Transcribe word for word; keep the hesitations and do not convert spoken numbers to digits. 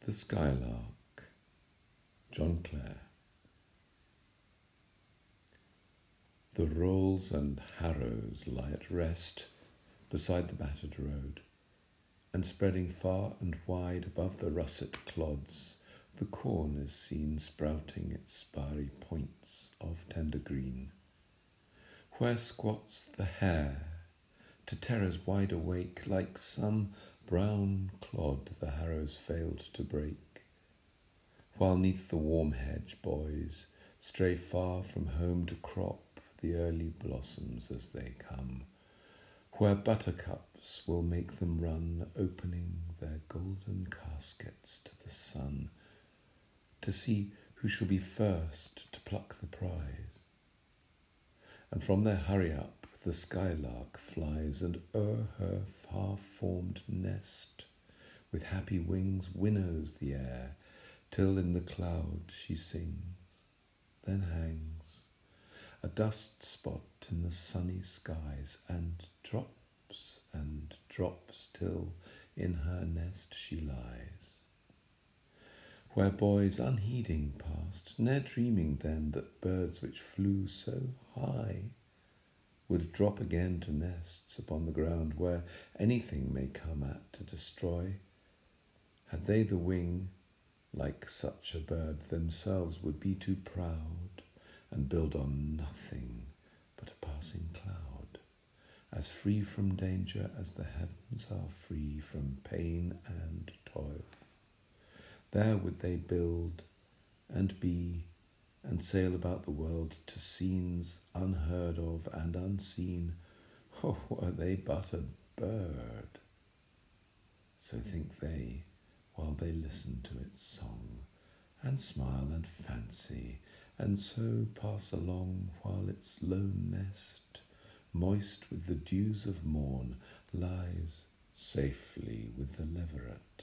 The Skylark, John Clare. The rolls and harrows lie at rest beside the battered road, and spreading far and wide above the russet clods, the corn is seen sprouting its sparry points of tender green. Where squats the hare, to terrors wide awake, like some brown clod the harrows failed to break, while neath the warm hedge boys stray far from home to crop the early blossoms as they come, where buttercups will make them run, opening their golden caskets to the sun, to see who shall be first to pluck the prize. And from their hurry up the skylark flies, and o'er her half-formed nest with happy wings winnows the air, till in the cloud she sings, then hangs, a dust spot in the sunny skies, and drops and drops till in her nest she lies. Where boys unheeding passed, ne'er dreaming then that birds which flew so high would drop again to nests upon the ground, where anything may come at to destroy. Had they the wing, like such a bird, themselves would be too proud, and build on nothing but a passing cloud, as free from danger as the heavens are free from pain and toil. There would they build and be, and sail about the world to scenes unheard of and unseen. Oh, were they but a bird! So think they, while they listen to its song, and smile and fancy, and so pass along, while its lone nest, moist with the dews of morn, lies safely with the leveret.